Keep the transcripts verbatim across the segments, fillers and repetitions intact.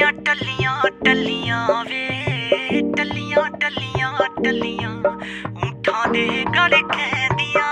ਟੱਲੀਆਂ ਟੱਲੀਆਂ ਟੱਲੀਆਂ ਵੇ ਟੱਲੀਆਂ ਟੱਲੀਆਂ ਟੱਲੀਆਂ ਊਠਾਂ ਦੇ ਗਲ ਖੈਂਦੀਆਂ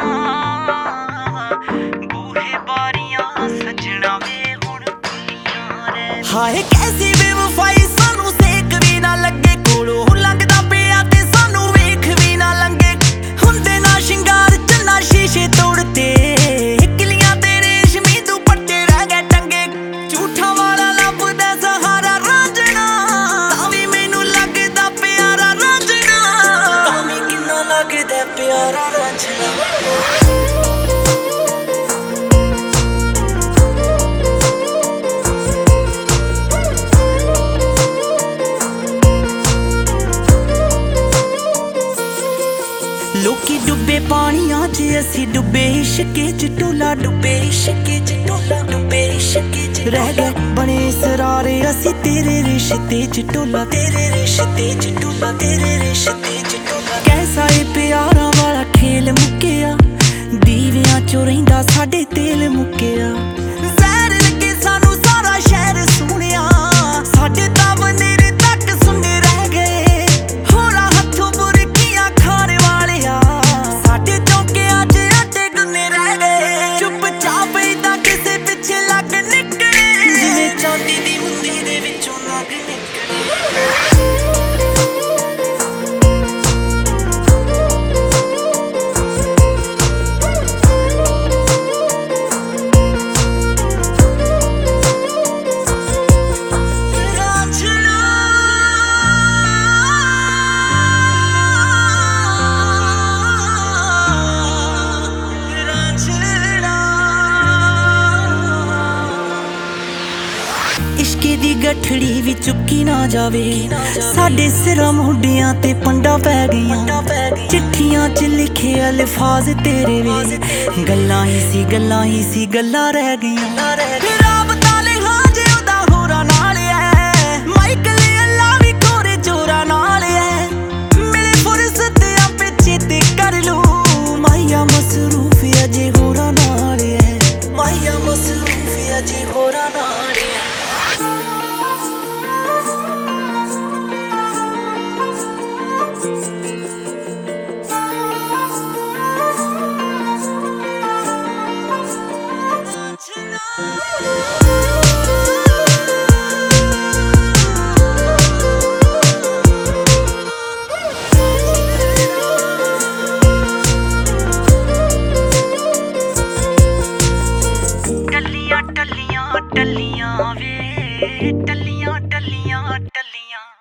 ਬੂਹੇ ਬਾਰੀਆਂ ਸਜਣਾ ਵੇ ਹੁਣ ਖੁੱਲੀਆਂ ਰਹਿ। ਹਾਏ ਕੈਸੀ ਬੇਵਫਾਈ ਸਾਨੂੰ ਸੇਕ ਵੀ ਨਾ ਲੱਗੇ, ਕੋਲੋਂ ਲੰਘਦਾ ਪਿਆ ਤੇ ਸਾਨੂੰ ਵੇਖ ਵੀ ਨਾ ਲੰਗੇ। ਹੁੰਦੇ ਨਾ ਸ਼ਿੰਗਾਰ ਚੰਨਾ ਸ਼ੀਸ਼ੇ ਤੋੜਤੇ, ਕਿਲੀਆਂ ਤੇ ਰੇਸ਼ਮੀ ਦੁਪੱਟੇ ਰਹਿ ਗਏ ਟੰਗੇ। ਝੂਠਾਂ ਵਾਲਾ ਲੱਭਦਾ ਸਹਾਰਾ ਰਾਂਝਣਾ, ਤਾਂ ਵੀ ਮੈਨੂੰ ਲੱਗਦਾ ਪਿਆਰਾ ਰਾਂਝਣਾ, ਤਾਂ ਵੀ ਕਿੰਨਾ ਲੱਗਦਾ ਪਿਆਰਾ ਰਾਂਝਣਾ। ਲੋਕੀ ਡੁੱਬੇ ਪਾਣੀਆਂ 'ਚ ਅਸੀਂ ਡੁੱਬੇ ਇਸ਼ਕੇ 'ਚ, ਟੋਲਾ ਡੁੱਬੇ ਇਸ਼ਕੇ 'ਚ, ਟੋਲਾ ਡੁੱਬੇ ਇਸ਼ਕੇ 'ਚ ਰਹਿ ਗਏ ਬਣੇ ਸਰਾਰੇ ਅਸੀਂ ਤੇਰੇ ਰਿਸ਼ਤੇ 'ਚ, ਟੋਲਾ ਤੇਰੇ ਰਿਸ਼ਤੇ 'ਚ, ਟੋਲਾ ਤੇਰੇ ਰਿਸ਼ਤੇ 'ਚ ਟੋਲਾ। ਕੈਸਾ ਏ ਪਿਆਰਾਂ ਵਾਲਾ ਖੇਲ ਮੁੱਕਿਆ, ਦੀਵਿਆਂ 'ਚੋਂ ਰਹਿੰਦਾ ਸਾਡੇ ਤੇਲ ਮੁੱਕਿਆ। ਜ਼ਹਿਰ ਲੱਗੇ ਸਾਨੂੰ ਸਾਰਾ ਸ਼ਹਿਰ ਸੁਣਿਆ, ਸਾਡੇ ਤਾਂ ਬਨੇਰੇ ਤੱਕ ਸੁਣਦੇ ਰਹਿ ਗਏ। ਹੋਲਾ ਹੱਥੋਂ ਬੁਰਕੀਆਂ ਖਾਣ ਵਾਲਿਆ, ਸਾਡੇ ਚੌਂਕਿਆਂ 'ਚ ਆਟੇ ਗੁੰਨੇ ਰਹਿ ਗਏ। ਚੁੱਪ ਚਾਪ ਏਦਾਂ ਕਿਸੇ ਪਿੱਛੇ ਲੱਗ ਨਿਕਲੇ, ਜਿਵੇਂ ਚਾਂਦੀ ਦੀ ਮੁੰਦੀ ਦੇ ਵਿੱਚੋਂ ਲੱਗ ਨਿਕਲੇ। ਇਸ਼ਕੇ ਦੀ ਗਠੜੀ ਵੀ ਚੁੱਕੀ ਨਾ ਜਾਵੇ, ਸਾਡੇ ਸਿਰਾਂ ਮੁੰਡਿਆਂ ਤੇ ਪੰਡਾ ਪੈ ਗਈਆਂ। ਚਿੱਠੀਆਂ 'ਚ ਲਿਖੇ ਅਲਫਾਜ਼ ਤੇਰੇ ਵੇ, ਗੱਲਾਂ ਹੀ ਸੀ ਗੱਲਾਂ ਹੀ ਸੀ ਗੱਲਾਂ ਰਹਿ ਗਈਆਂ। ਰਾਬਤਾ ਲਿਹਾਜ਼ ਉਹਦਾ ਹੋਰਾਂ ਨਾਲ ਐ, ਮਾਈਕਲ ਅੱਲਾ ਵੀ ਕੋਰੇ ਜੋਰਾਂ ਨਾਲ ਐ। ਮਿਲੇ ਫੁਰਸਤ ਆਪੇ ਚੇਤੇ ਕਰ ਲੂ, ਮਾਇਆ ਮਸਰੂਫ ਅਜੇ ਹੋਰਾਂ ਨਾਲ ਐ, ਮਾਇਆ ਮਸਰੂਫ ਅਜੇ ਹੋਰਾਂ ਨਾਲ ਐ। ਟੱਲੀਆਂ ਟੱਲੀਆਂ ਟੱਲੀਆਂ ਵੇ ਟੱਲੀਆਂ ਟੱਲੀਆਂ ਟੱਲੀਆਂ